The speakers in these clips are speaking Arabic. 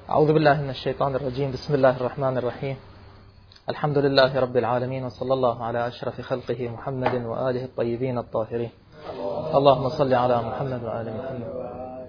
أعوذ بالله من الشيطان الرجيم. بسم الله الرحمن الرحيم. الحمد لله رب العالمين، وصلى الله على أشرف خلقه محمد وآله الطيبين الطاهرين. اللهم صل على محمد وآل محمد.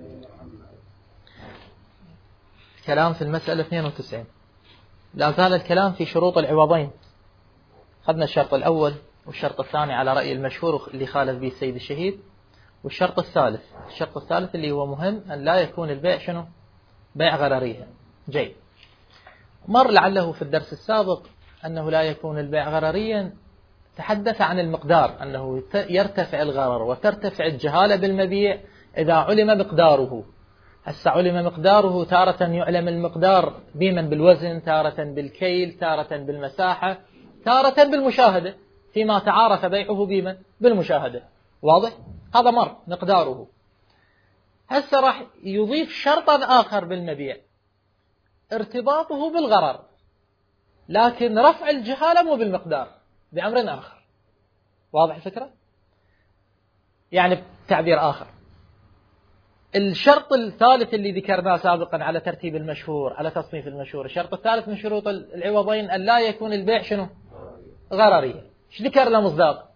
كلام في المسألة 92. لا زال الكلام في شروط العوضين. أخذنا الشرط الأول والشرط الثاني على رأي المشهور اللي خالف به السيد الشهيد، والشرط الثالث اللي هو مهم، أن لا يكون البيع شنو؟ بيع غررية. جيد. مر لعله في الدرس السابق أنه لا يكون البيع غرريا، تحدث عن المقدار، أنه يرتفع الغرر وترتفع الجهالة بالمبيع إذا علم مقداره. هسه علم مقداره، تارة يعلم المقدار بمن بالوزن، تارة بالكيل، تارة بالمساحة، تارة بالمشاهدة، فيما تعارف بيعه بمن بالمشاهدة. واضح؟ هذا مر مقداره. هسه راح يضيف شرطا آخر بالمبيع، ارتباطه بالغرر، لكن رفع الجهالة مو بالمقدار، بأمر آخر. واضح الفكرة؟ يعني بتعبير آخر، الشرط الثالث اللي ذكرناه سابقا على ترتيب المشهور، على تصنيف المشهور، الشرط الثالث من شروط العوضين أن لا يكون البيع شنو؟ غررية. ايش ذكر له مصداق؟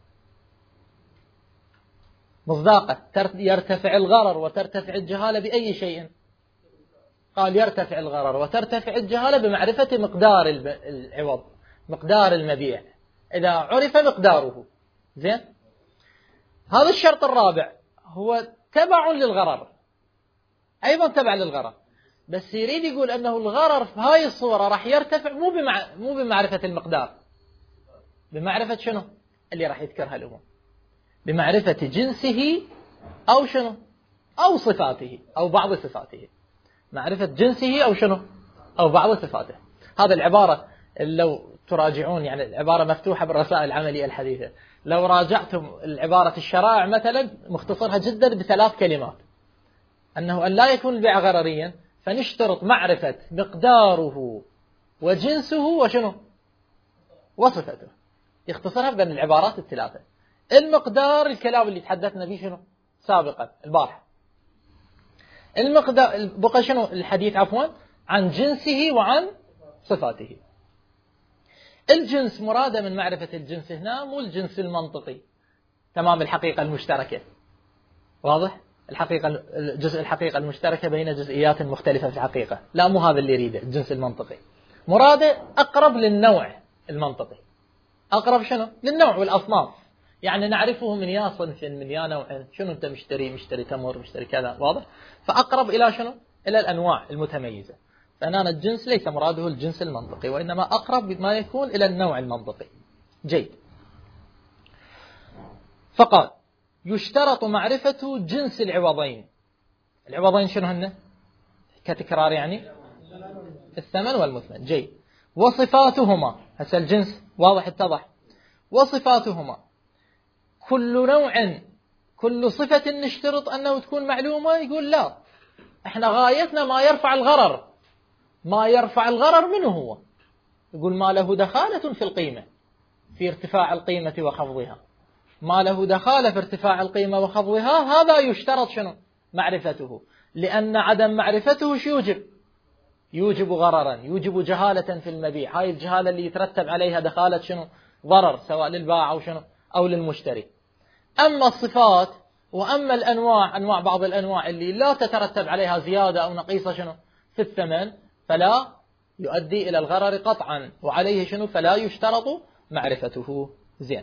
مصداقه يرتفع الغرر وترتفع الجهالة بأي شيء؟ قال يرتفع الغرر وترتفع الجهالة بمعرفة مقدار العوض، مقدار المبيع، إذا عرف مقداره. زين؟ هذا الشرط الرابع هو تبع للغرر، أيضا تبع للغرر، بس يريد يقول أنه الغرر في هاي الصورة راح يرتفع مو بمعرفة المقدار، بمعرفة شنو؟ اللي راح يذكرها الأمم، بمعرفة جنسه أو شنو؟ أو صفاته أو بعض صفاته. معرفة جنسه أو شنو؟ أو بعض صفاته. هذا العبارة لو تراجعون، يعني العبارة مفتوحة بالرسائل العملية الحديثة، لو راجعتم العبارة الشرائع مثلا مختصرها جدا ب3 كلمات، أنه أن لا يكون البيع غرريا، فنشترط معرفة مقداره وجنسه وشنو؟ وصفته. يختصرها بين العبارات ال3. المقدار الكلام اللي تحدثنا به شنو؟ سابقا البارحة. المقدار بقى شنو الحديث عفوا عن جنسه وعن صفاته. الجنس مراده من معرفة الجنس هنا مو الجنس المنطقي تمام الحقيقة المشتركة. واضح؟ الحقيقة المشتركة بين جزئيات مختلفة في الحقيقة، لا مو هذا اللي يريده الجنس المنطقي. مراده أقرب للنوع المنطقي، أقرب شنو؟ للنوع والأصناف، يعني نعرفه من يا صنف من يا نوع، شنو أنت مشتري تمر، مشتري كذا. واضح؟ فأقرب إلى شنو؟ إلى الأنواع المتميزة. فهنا الجنس ليس مراده الجنس المنطقي، وإنما أقرب ما يكون إلى النوع المنطقي. جيد. فقال يشترط معرفة جنس العوضين. العوضين شنو هن؟ كتكرار يعني الثمن والمثمن. جيد. وصفاتهما، هسه الجنس واضح اتضح. وصفاتهما، كل نوع كل صفة نشترط أنه تكون معلومة. يقول لا، احنا غايتنا ما يرفع الغرر. ما يرفع الغرر منه هو، يقول ما له دخالة في القيمة، في ارتفاع القيمة وخفضها، ما له دخالة في ارتفاع القيمة وخفضها، هذا يشترط شنو؟ معرفته، لأن عدم معرفته شو يوجب غررا، يوجب جهالة في المبيع. هاي الجهالة اللي يترتب عليها دخالة شنو؟ ضرر، سواء للبائع أو شنو؟ أو للمشتري. أما الصفات وأما الأنواع، أنواع بعض الأنواع اللي لا تترتب عليها زيادة أو نقيصة شنو؟ في الثمن، فلا يؤدي إلى الغرر قطعا، وعليه شنو؟ فلا يشترط معرفته. زين.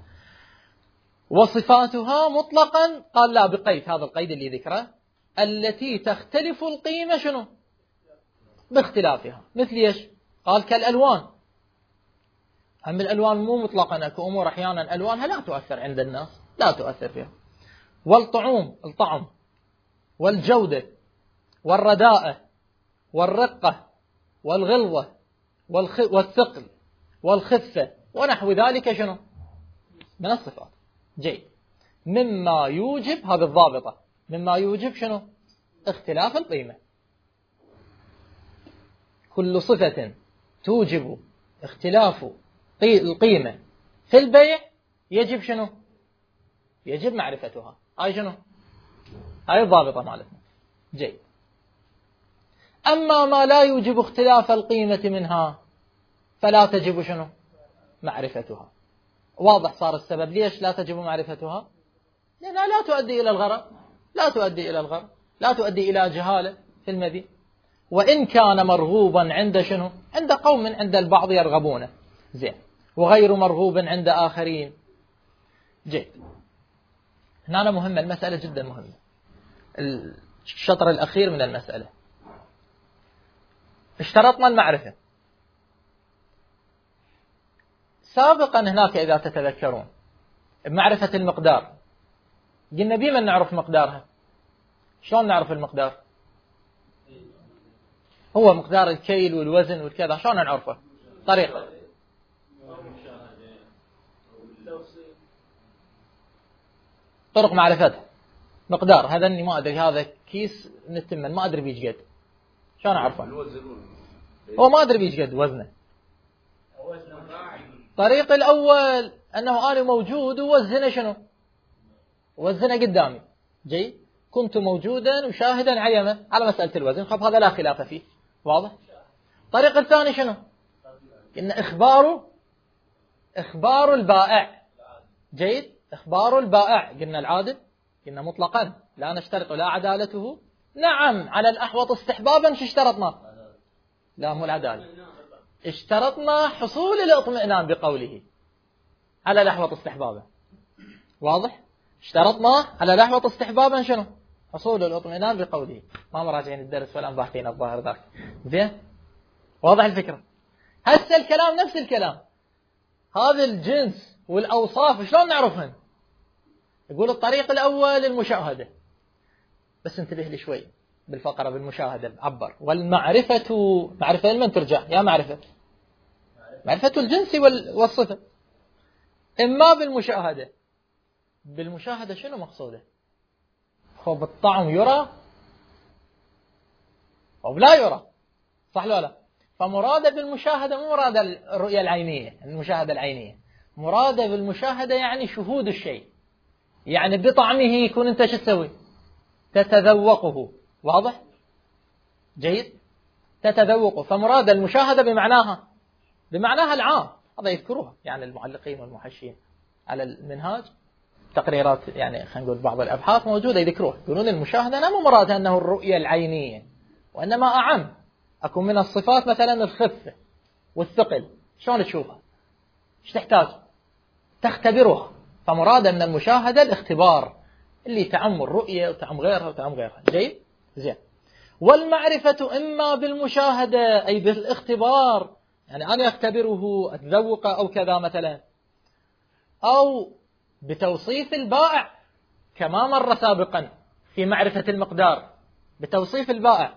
وصفاتها مطلقا، قال لا بقيد، هذا القيد اللي ذكره، التي تختلف القيمة شنو؟ باختلافها. مثل ايش؟ قال كالألوان. هم الألوان مو مطلقا، اكو أمور أحيانا ألوانها لا تؤثر عند الناس، لا تؤثر فيها. والطعوم، الطعم، والجودة، والرداءة، والرقة، والغلظة، والثقل، والخفة، ونحو ذلك شنو؟ من الصفات. جيد. مما يوجب، هذه الضابطة، مما يوجب شنو؟ اختلاف القيمة. كل صفة توجب اختلاف القيمة في البيع يجب شنو؟ يجب معرفتها. هاي شنو؟ هاي الضابطة مالتنا. جيد. أما ما لا يوجب اختلاف القيمة منها فلا تجب شنو؟ معرفتها. واضح صار السبب ليش لا تجب معرفتها؟ لأنها لا تؤدي إلى الغرض، لا تؤدي إلى الغرض، لا تؤدي إلى جهالة في المبيع. وإن كان مرغوبا عند شنو؟ عند قوم، عند البعض يرغبونه، زين، وغير مرغوب عند آخرين. جيد. هنا مهمة المسألة، جدا مهمة، الشطر الأخير من المسألة. اشترطنا المعرفة سابقا هناك إذا تتذكرون بمعرفة المقدار، قلنا بما نعرف مقدارها. شلون نعرف المقدار؟ هو مقدار الكيل والوزن والكذا، شلون نعرفه؟ طريقة طرق معرفته. مقدار هذا اني ما ادري، هذا كيس من التمن ما ادري بيش قد، شلون اعرفه؟ هو ما ادري بيش قد وزنه. الطريق الاول انه انا موجود ووزنه شنو؟ وزنه قدامي. جيد، كنت موجودا وشاهدا عينه على مسألة الوزن، خب هذا لا خلاف فيه، واضح. الطريق الثاني شنو؟ إن إخبار البائع. جيد، إخبار البائع، قلنا العادل، قلنا مطلقا لا نشترط لا عدالته. نعم، على الأحوط استحبابا شو اشترطنا؟ لا مو العدالة، اشترطنا حصول الاطمئنان بقوله على الأحوط استحبابا، واضح. اشترطنا على الأحوط استحبابا شنو؟ حصول الاطمئنان بقوله. ما مراجعين الدرس ولا مباحثين الظاهر ذاك، زين، واضح الفكرة. هسه الكلام نفس الكلام، هذا الجنس والأوصاف شلون نعرفهن؟ يقول الطريق الأول المشاهدة، بس انتبه لي شوي بالفقرة بالمشاهدة عبر. والمعرفة، معرفة لمن ترجع يا معرفة؟ معرفة الجنس والصفة. إما بالمشاهدة، بالمشاهدة شنو مقصوده؟ خب الطعم يرى أو لا يرى، صح ولا لا؟ فمرادة بالمشاهدة مو مرادة الرؤية العينية، المشاهدة العينية، مرادة بالمشاهدة يعني شهود الشيء، يعني بطعمه يكون انت شو تسوي؟ تتذوقه، واضح؟ جيد، تتذوقه. فمرادة المشاهدة بمعناها العام، هذا يذكروها يعني المعلقين والمحشين على المنهاج، تقريرات يعني خلينا نقول بعض الأبحاث موجودة يذكروها، يقولون المشاهدة لا مو مرادها أنه الرؤية العينية، وإنما أعم، أكون من الصفات مثلا الخفة والثقل، شلون تشوفها؟ ايش تحتاج؟ تختبرها. فمراد من المشاهدة الاختبار اللي تعم الرؤية وتعم غيرها وتعم غيرها. جيد، زين. والمعرفة إما بالمشاهدة أي بالاختبار، يعني أنا أختبره أتذوقه أو كذا مثلا، أو بتوصيف البائع كما مر سابقا في معرفة المقدار، بتوصيف البائع.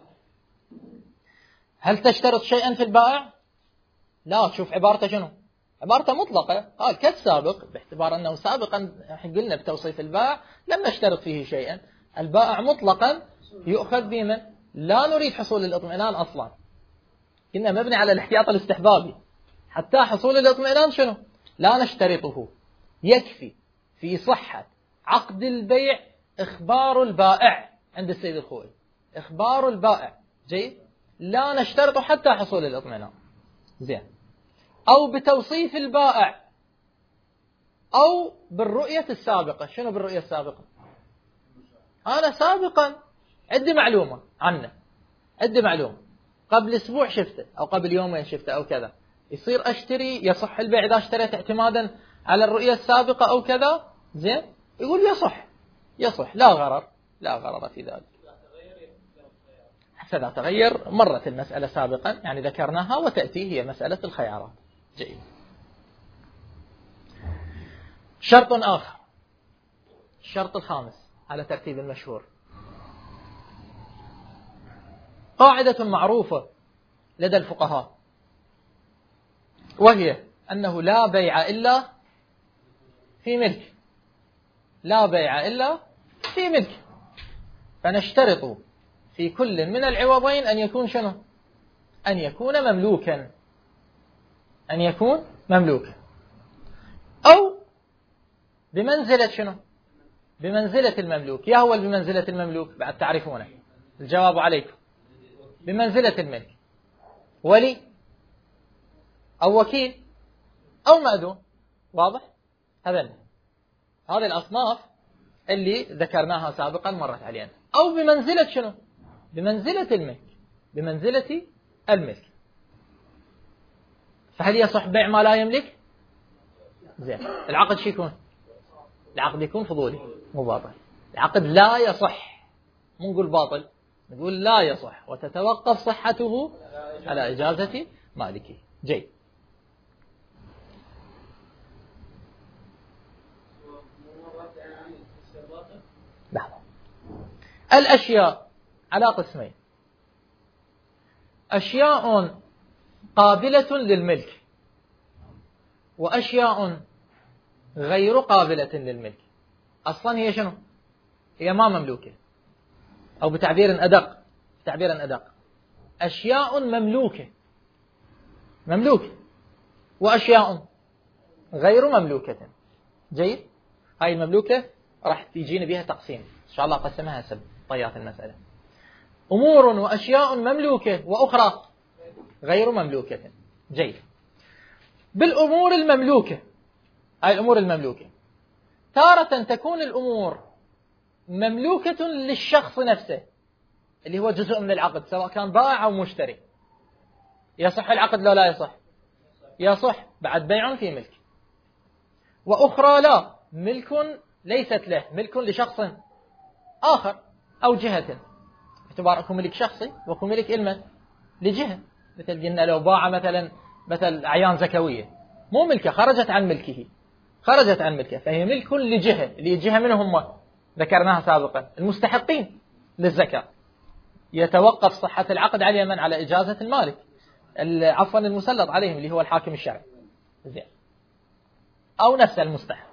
هل تشترط شيئا في البائع؟ لا، تشوف عبارته شنو؟ عبارته مطلقة، قال كالسابق، باعتبار أنه سابقا قلنا بتوصيف البائع لم نشترط فيه شيئا. البائع مطلقا يؤخذ بمن؟ لا نريد حصول الاطمئنان أصلا، كنا مبني على الاحتياط الاستحبابي. حتى حصول الاطمئنان شنو؟ لا نشترطه، يكفي في صحة عقد البيع إخبار البائع عند السيد الخوئي، إخبار البائع. جيد، لا نشترط حتى حصول الاطمئنان، زين. أو بتوصيف البائع، أو بالرؤية السابقة. شنو بالرؤية السابقة؟ أنا سابقا عندي معلومة عنه، عندي معلومة، قبل أسبوع شفته أو قبل يومين شفته أو كذا، يصير أشتري، يصح البيع إذا اشتريت اعتمادا على الرؤية السابقة أو كذا، زين. يقول يصح، لا غرر في ذلك. حتى لا تغير، مرت المسألة سابقا يعني ذكرناها، وتأتي هي مسألة الخيارات. جيد. شرط آخر، الشرط الخامس على ترتيب المشهور، قاعدة معروفة لدى الفقهاء، وهي أنه لا بيع إلا في ملك، لا بيع إلا في ملك. فنشترط في كل من العوضين أن يكون شنو؟ أن يكون مملوكا، أن يكون مملوكا، أو بمنزلة شنو؟ بمنزلة المملوك. يا هو بمنزلة المملوك؟ بعد تعرفونه، الجواب عليكم. بمنزلة الملك، ولي أو وكيل أو مأذون. واضح؟ هذه الأصناف اللي ذكرناها سابقا مرت علينا. أو بمنزلة شنو؟ بمنزلة الملك، بمنزلة الملك. فهل يصح بيع ما لا يملك؟ زين، العقد شو يكون؟ العقد يكون فضولي مو باطل. العقد لا يصح، مو نقول باطل، نقول لا يصح، وتتوقف صحته على إجازة مالكه. جيد. لحظة. الأشياء على قسمين: أشياء قابلة للملك، وأشياء غير قابلة للملك. أصلا هي شنو؟ هي ما مملوكة، أو بتعبير أدق أشياء مملوكة وأشياء غير مملوكة. جيد. هاي المملوكة راح تيجينا بها تقسيم إن شاء الله، قسمها هسه طيات المسألة: أمور وأشياء مملوكة وأخرى غير مملوكة. جيد. بالأمور المملوكة، هاي الأمور المملوكة تارة تكون الأمور مملوكة للشخص نفسه اللي هو جزء من العقد، سواء كان بائع أو مشتري. يصح العقد لا يصح؟ يصح، بعد بيع في ملك. وأخرى لا، ملك ليست له، ملك لشخص آخر أو جهة، باعتبار ملك شخصي وملك إلمن لجهة. مثل قلنا لو باع مثل أعيان زكوية، مو ملكه، خرجت عن ملكه، فهي ملك لجهة. اللي جهة منهم هم ذكرناها سابقا، المستحقين للزكاة. يتوقف صحة العقد على من؟ على إجازة المالك، عفوا المسلط عليهم اللي هو الحاكم الشرعي، زين، أو نفس المستحق.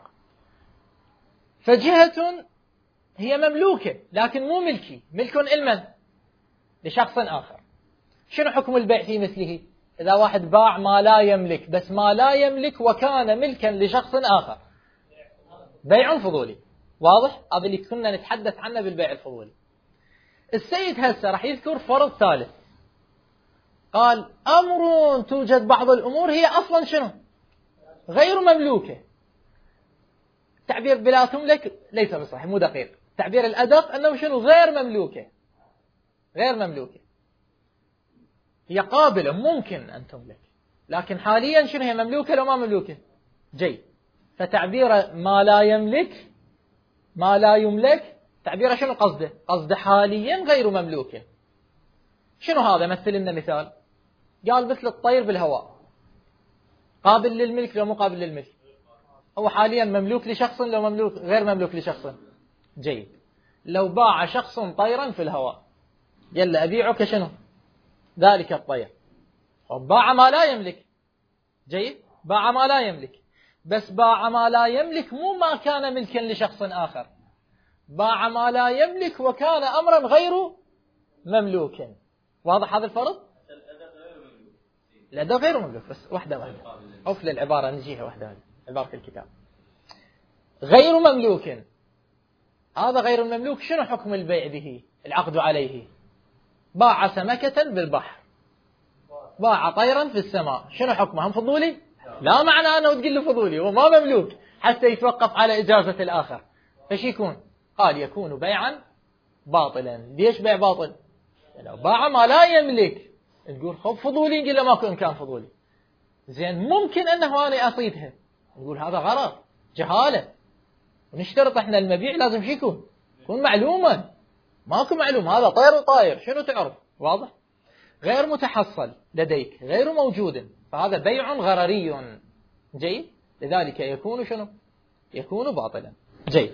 فجهة هي مملوكة لكن مو ملكي، ملك إلمن لشخص آخر. شنو حكم البيع في مثله؟ إذا واحد باع ما لا يملك، بس ما لا يملك وكان ملكا لشخص آخر، بيع فضولي. واضح؟ هذا اللي كنا نتحدث عنه بالبيع الفضولي. السيد هسه راح يذكر فرض ثالث، قال أمر توجد بعض الأمور هي أصلا شنو؟ غير مملوكة. تعبير بلا تملك ليس بصحيح، مو دقيق. تعبير الأدق أنه شنو؟ غير مملوكة. هي قابلة، ممكن أن تملك، لكن حاليا شنو هي؟ مملوكة لو ما مملوكة؟ جيد. فتعبير ما لا يملك تعبيره شنو قصده؟ قصده حاليا غير مملوكة. شنو هذا؟ مثل لنا مثال. قال مثل الطير بالهواء، قابل للملك لو مو قابل للملك؟ هو حاليا مملوك لشخص لو غير مملوك لشخص؟ جيد. لو باع شخص طيرا في الهواء، يلا أبيعك شنو؟ ذلك الطير. باع ما لا يملك. جيد. باع ما لا يملك، بس باع ما لا يملك مو ما كان ملكا لشخص آخر، باع ما لا يملك وكان أمرا غير مملوك. واضح هذا الفرق؟ الأداة غير مملوك. بس واحدة أوفل العبارة، نجيها واحدة، عبارة الكتاب غير مملوك. هذا غير المملوك شنو حكم البيع به؟ العقد عليه. باع سمكة بالبحر، باع طيرا في السماء، شنو حكمه؟ هم فضولي؟ لا معنى أنه تقول له فضولي وما مملوك حتى يتوقف على إجازة الآخر. فش يكون؟ قال يكون بيعا باطلا. ليش بيع باطل؟ لو باع ما لا يملك تقول خب فضولي، نقول له ماكو إمكان فضولي. زين، ممكن أنه أنا أصيدها، نقول هذا غرض جهالة، ونشترط احنا المبيع لازم شو يكون معلوما. ماكو معلوم، هذا طير وطاير شنو تعرف؟ واضح؟ غير متحصل لديك، غير موجود، فهذا بيع غرري. جيد. لذلك يكون شنو؟ يكون باطلا. جيد.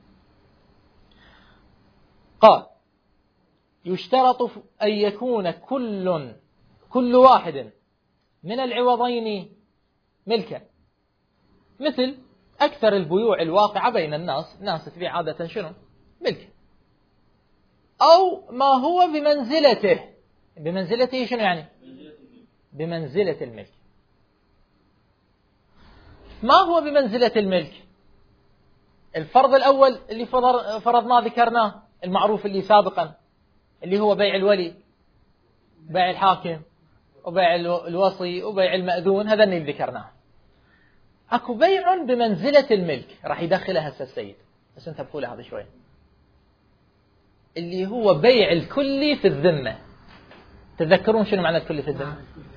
قال يشترط أن يكون كل واحد من العوضين ملكا، مثل أكثر البيوع الواقعة بين الناس تبيع عادة شنو؟ ملك. أو ما هو بمنزلته شنو يعني؟ بمنزلة الملك. ما هو بمنزلة الملك؟ الفرض الأول اللي فرضنا ذكرناه، المعروف اللي سابقا، اللي هو بيع الولي. بيع الحاكم وبيع الوصي وبيع المأذون، هذا اللي ذكرناه. اكو بيع بمنزلة الملك راح يدخلها هسه السيد، بس انتبهوا له هذا شوي، اللي هو بيع الكلي في الذمة. تتذكرون شنو معنى الكلي في الذمة؟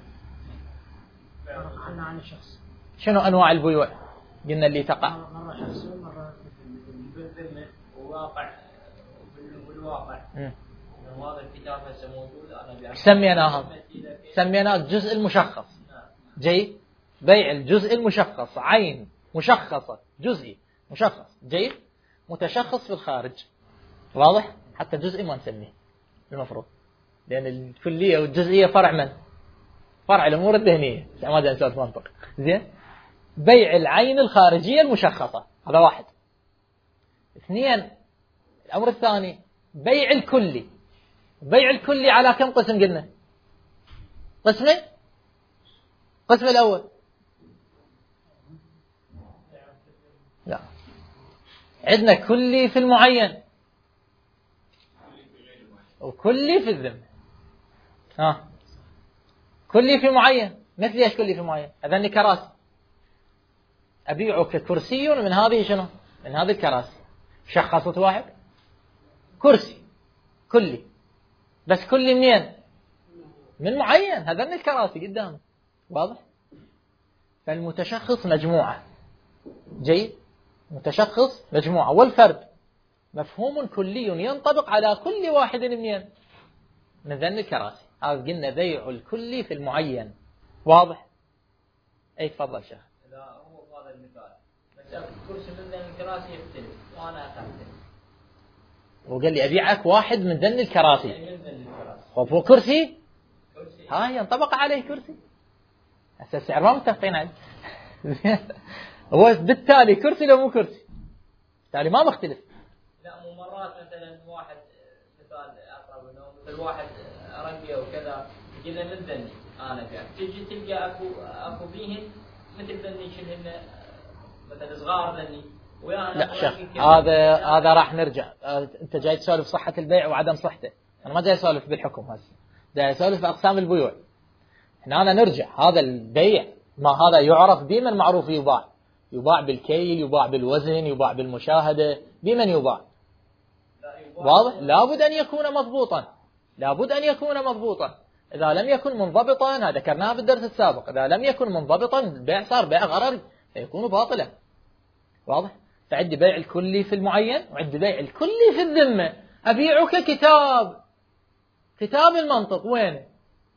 عن الشخص. شنو أنواع البيوع؟ قلنا اللي تقع مرة شخصي ومرة بالذمة وواقع بالواقع. هذا الكتاب هسه موجود، أنا سميناه الجزء المشخص. جيد، بيع الجزء المشخص، عين مشخصة، جزئي مشخص، جيد، متشخص في الخارج. واضح؟ حتى جزئي ما نسميه المفروض، لأن الكلية والجزئية فرع من؟ فرع الأمور الذهنية، ما جاء نسوي منطق. زين، بيع العين الخارجية المشخصة، هذا واحد. اثنين، الأمر الثاني بيع الكلي. بيع الكلي على كم قسم قلنا؟ قسمين. قسم الأول لا، عندنا كلي في المعين وكلي في الذمة. كلي في معين، مثل ايش كلي في معين؟ هذني كراسي، أبيعك كرسي من هذه شنو؟ من هذه الكراسي. شخصت واحد كرسي كلي، بس كلي منين؟ من معين، هذني الكراسي قدام. واضح؟ فالمتشخص مجموعة. جيد، متشخص مجموعة، والفرد مفهوم كلي ينطبق على كل واحد منين؟ من ذن الكراسي. هذا قلنا بيع الكلي في المعين. واضح؟ اي تفضل شيخ. لا هو هذا المثال، بس الكرسي من ذن الكراسي يختلف وانا اختلف، وقال لي ابيعك واحد من ذن الكراسي. من ذن الكراسي هو كرسي هاي ينطبق عليه كرسي، هسه السعر ما متفقين عليه. هو بالتالي كرسي لو مو كرسي، بالتالي ما مختلف. لا مو مرات مثلا واحد مثال اقرب انه مثل واحد رقيه وكذا كذا من ذني انا فيها، تجي تلقى اكو بيهن مثل ذني شنهن مثل صغار ذني ويانا. لا شيخ، هذا راح نرجع. انت جاي تسولف صحة البيع وعدم صحته، انا ما جاي اسولف بالحكم هسه، جاي اسولف باقسام البيوع. هنا نرجع، هذا البيع ما هذا يعرف بمن معروف يباع، يباع بالكيل، يباع بالوزن، يباع بالمشاهدة، بمن يباع؟ واضح؟ لابد أن يكون مضبوطا، لابد أن يكون مضبوطا. إذا لم يكن منضبطا، هذا ذكرناها بالدرس السابق، إذا لم يكن منضبطا البيع صار بيع غرر فيكون باطلا. واضح؟ فعندي بيع الكلي في المعين وعندي بيع الكلي في الذمة. أبيعك كتاب المنطق، وين؟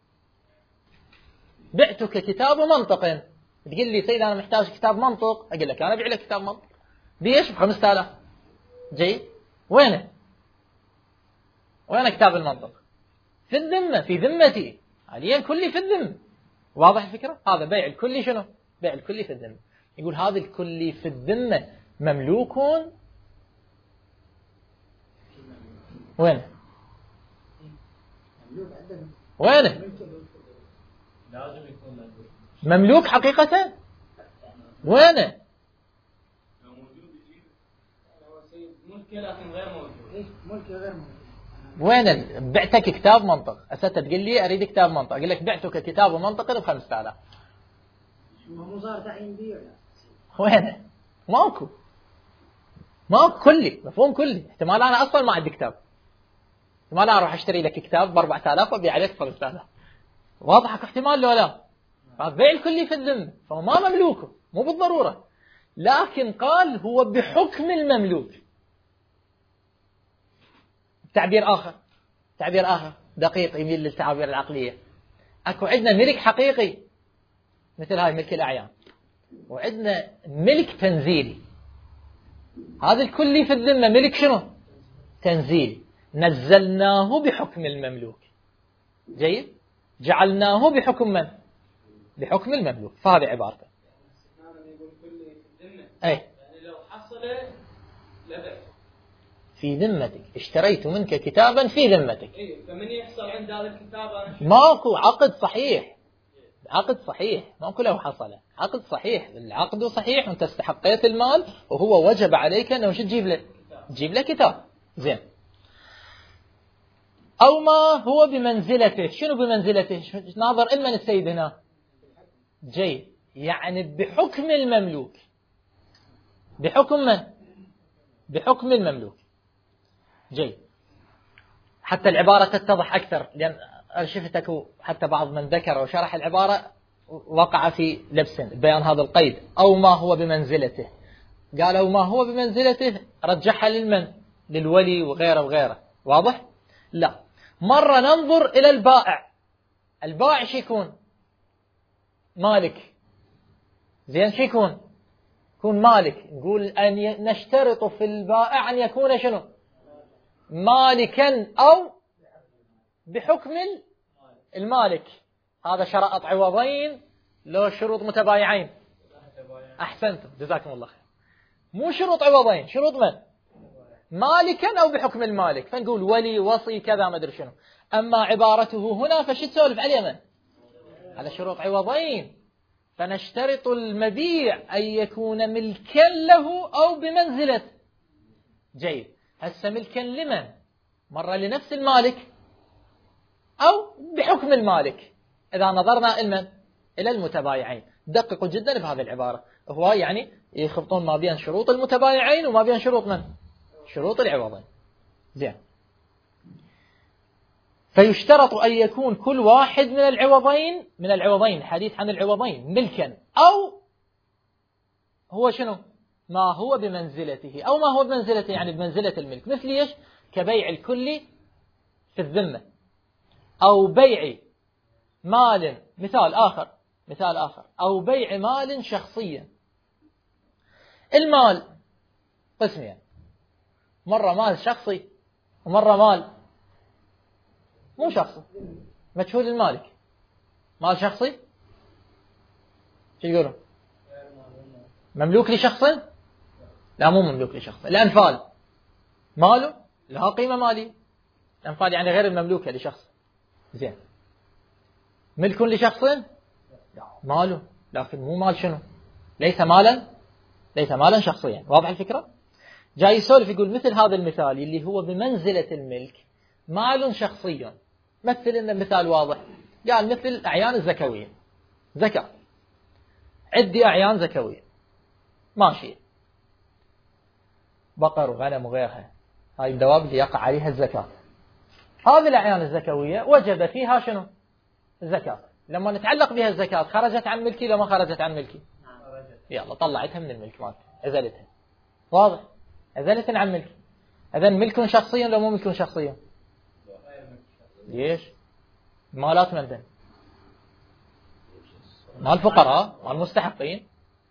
بعتك كتاب منطق. تقول لي سيد أنا محتاج كتاب منطق، أقول لك أنا أبيع لك كتاب منطق بإيش؟ ب5000. جيد، وين كتاب المنطق؟ في الذمة، في ذمتي حاليا، كلي في الذمة. واضح الفكرة؟ هذا بيع الكلي شنو؟ بيع الكلي في الذمة. يقول هذا الكلي في الذمة مملوك وين؟ لازم يكون مملوك حقيقة. وين؟ ملك لكن غير موجود. ملك غير موجود. وين؟ بعتك كتاب منطق، أسأت تقول لي أريد كتاب منطق، أقول لك بعتك كتاب منطق ب5000. مو صار تعيين بيع. وين؟ ماكو كلي، مفهوم كلي. احتمال أنا أصلا ما عندي كتاب، احتمال أروح أشتري لك كتاب ب4000 وأبيع عليك 5000. واضحك احتمال لو لا؟ بيع الكلي في الذمة، فهو ما مملوكه مو بالضرورة، لكن قال هو بحكم المملوك. تعبير آخر دقيق يميل للتعابير العقلية. أكو عندنا ملك حقيقي مثل هاي ملك الأعيان، وعندنا ملك تنزيلي. هذا الكلي في الذمة ملك شنو؟ تنزيلي، نزلناه بحكم المملوك. جيد، جعلناه بحكم من؟ بحكم المملوك. فهذه عبارته. أي يعني لو حصل لبعت في ذمتك، اشتريت منك كتابا في ذمتك. فمن يحصل عند هذا الكتاب ماكو عقد صحيح، عقد صحيح ماكو لو حصل عقد صحيح. العقد صحيح وانت استحقيت المال وهو وجب عليك انه شو تجيب له كتاب. زين، أو ما هو بمنزلته. شنو بمنزلته؟ ناظر إلمن السيد هنا؟ جيد، يعني بحكم المملوك. بحكم من؟ بحكم المملوك. جيد، حتى العبارة تتضح أكثر، لأن شفتك حتى بعض من ذكر وشرح العبارة وقع في لبس بيان هذا القيد، أو ما هو بمنزلته. قالوا ما هو بمنزلته رجحها للمن؟ للولي وغيره وغيره. واضح؟ لا، مرة ننظر إلى البائع. البائع شو يكون؟ مالك. زين، شو يكون؟ يكون مالك. نقول أن نشترط في البائع أن يكون شنو؟ مالكا أو بحكم المالك. هذا شرائط عوضين لو شروط متبايعين. أحسنتم، جزاكم الله خير. مو شروط عوضين، شروط من؟ مالكا أو بحكم المالك. فنقول ولي، وصي، كذا، ما أدري شنو. أما عبارته هنا فشو تسولف عليه من؟ على شروط عوضين. فنشترط المبيع أن يكون ملكا له أو بمنزلة. جيد، هسه ملكا لمن؟ مرة لنفس المالك أو بحكم المالك. إذا نظرنا إلى المتبايعين. دققوا جدا بهذه العبارة. هو يعني يخبطون ما بين شروط المتبايعين وما بين شروط من؟ شروط العوضين. زين، فيشترط أن يكون كل واحد من العوضين حديث عن العوضين ملكا، أو هو شنو؟ ما هو بمنزلته. أو ما هو بمنزلته يعني بمنزلة الملك. مثل إيش؟ كبيع الكل في الذمة، أو بيع مال. مثال آخر، أو بيع مال شخصيا. المال قسمين، مرة مال شخصي ومرة مال مو شخصي، مجهول المالك. مال شخصي شو يقولون؟ مملوك لشخص؟ لا، مو مملوك لشخص. الأنفال ماله لها قيمة مالية. الأنفال يعني غير المملوكة لشخص. زين، ملك لشخص؟ ماله، لكن مو مال شنو؟ ليس مالا شخصيا. واضح الفكرة؟ جاي يسولف يقول مثل هذا المثال اللي هو بمنزلة الملك، مال شخصي. مثل إن المثال واضح. قال مثل الأعيان الزكوية، زكاة. عدي أعيان زكوية ماشية، بقر وغنم وغيرها، هاي الدواب اللي يقع عليها الزكاة. هذه الأعيان الزكوية وجب فيها شنو؟ الزكاة. لما نتعلق بها الزكاة خرجت عن ملكي لما خرجت عن ملكي؟ يلا طلعتها من الملك مالتي، أزلتها. واضح؟ أزلت عن ملكي. إذن ملك شخصيا لو مو ملك شخصيا؟ ليش؟ مالات من ذن؟ مال الفقراء، مال المستحقين،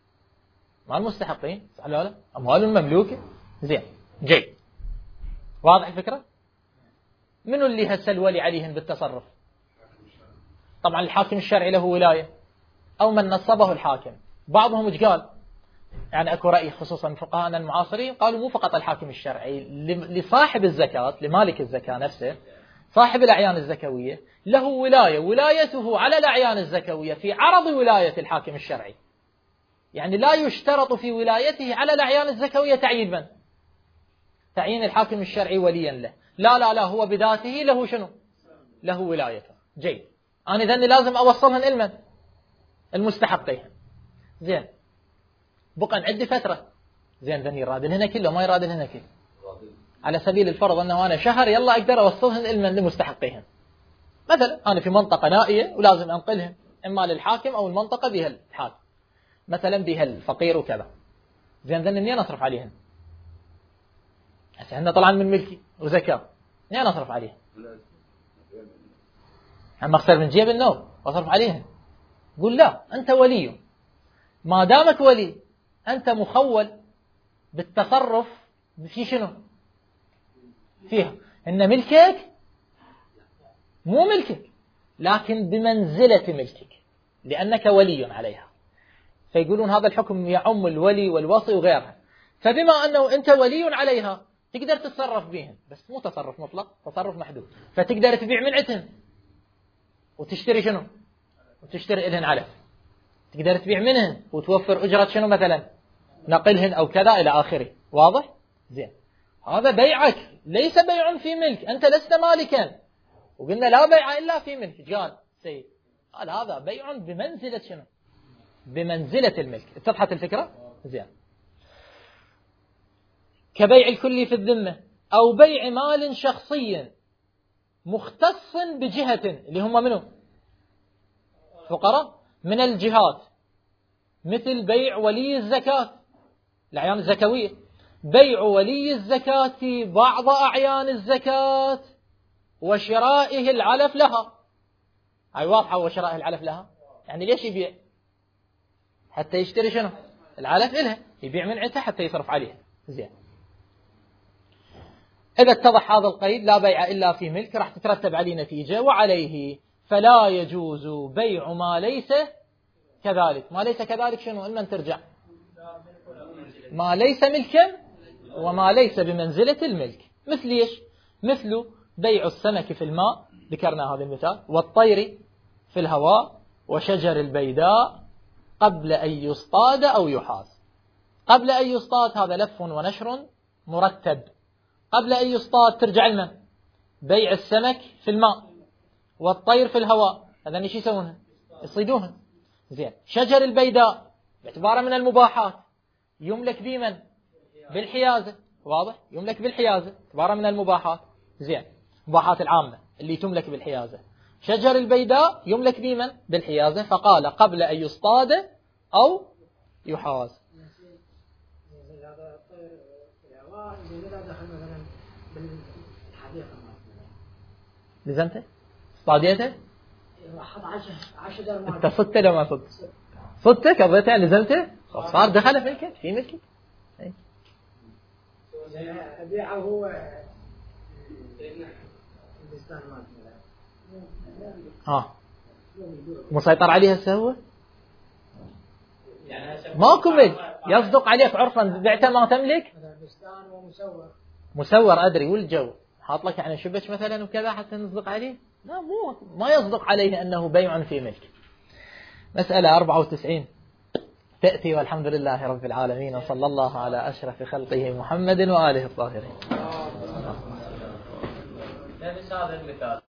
صح ولا لا؟ أموال المملوكة. زين، جيد. واضح الفكرة؟ منو اللي هسه الولي عليهم بالتصرف؟ طبعا الحاكم الشرعي له ولاية، أو من نصبه الحاكم. بعضهم ايش قال؟ يعني اكو رأي خصوصا فقهاءنا المعاصرين قالوا مو فقط الحاكم الشرعي، لصاحب الزكاة، لمالك الزكاة نفسه، صاحب الأعيان الزكوية له ولاية، ولايته على الأعيان الزكوية في عرض ولاية الحاكم الشرعي. يعني لا يشترط في ولايته على الأعيان الزكوية تعيين من؟ تعيين الحاكم الشرعي وليا له. لا، هو بذاته له شنو؟ له ولايته. جيد، أنا إذن لازم أوصلهن إلمن؟ المستحقين. زين، بقى عندي فترة. زين، ذني يرادن هنا كله ما يرادن هنا كله. على سبيل الفرض أنه أنا شهر يلا أقدر أوصلهن إلمن؟ لمستحقيهن. مثلا أنا في منطقة نائية ولازم أنقلهم إما للحاكم أو المنطقة بها الحاكم، مثلا بها الفقير وكذا. زين، ذن منين أصرف عليهن؟ هسه هن طلعا من ملكي وزكاة، منين أصرف عليهن؟ أما أخسر من جيب النوم وأصرف عليهن. قول لا، أنت ولي، ما دامك ولي أنت مخول بالتصرف في شنو؟ فيها. إن ملكك مو ملكك، لكن بمنزلة ملكك لأنك ولي عليها. فيقولون هذا الحكم يعم الولي والوصي وغيرها. فبما أنه أنت ولي عليها تقدر تتصرف بهم، بس مو تصرف مطلق، تصرف محدود. فتقدر تبيع من عندهن وتشتري شنو؟ وتشتري إلهن علف. تقدر تبيع منهن وتوفر أجرة شنو مثلا؟ نقلهن أو كذا إلى آخره. واضح؟ زين، هذا بيعك، ليس بيع في ملك. أنت لست مالكا، وقلنا لا بيع إلا في ملك. قال سيد قال هذا بيع بمنزلة شنو؟ بمنزلة الملك. اتضحت الفكرة؟ زين. كبيع الكلي في الذمة أو بيع مال شخصي مختص بجهة اللي هم منه فقراء من الجهات، مثل بيع ولي الزكاة الأعيان الزكوية، بيع ولي الزكاة بعض أعيان الزكاة وشرائه العلف لها. هاي واضحة. وشرائه العلف لها يعني ليش يبيع؟ حتى يشتري شنو؟ العلف إلها، يبيع من عندها حتى يصرف عليها. زين. إذا اتضح هذا القيد لا بيع إلا في ملك راح تترتب عليه نتيجة، وعليه فلا يجوز بيع ما ليس كذلك. ما ليس كذلك شنو؟ إما ترجع ما ليس ملكا وما ليس بمنزلة الملك. مثل إيش؟ مثل بيع السمك في الماء، ذكرنا هذا المثال، والطير في الهواء، وشجر البيداء قبل أن يصطاد أو يحاز. قبل أن يصطاد هذا لف ونشر مرتب. قبل أن يصطاد ترجع لمن؟ بيع السمك في الماء والطير في الهواء، هذا ايش يسوونها؟ يصيدوها. زين. شجر البيداء باعتباره من المباحات يملك بمن؟ بالحيازة. واضح؟ يملك بالحيازة باعتباره من المباحات. زين. مباحات العامة اللي تملك بالحيازة. شجر البيداء يملك بمن؟ بالحيازة. فقال قبل أن يصطاد أو يحاز. لزمته؟ اصطاديته؟ انت صدت لو ما صدت؟ صدت قضيته لزمته؟ صار دخل في ملكك في ملكك. أبيعه هو مسيطر عليه هسه هو؟ ماكو ملك يصدق عليك عرفا بعته ما تملك؟ مسور أدري والجو حاط لك يعني شبك مثلا وكذا حتى نصدق عليه؟ لا ما يصدق عليه أنه بيع في ملك. مسألة 94 تأتي والحمد لله رب العالمين، وصلى الله على أشرف خلقه محمد وآله الطاهرين. هذا المثال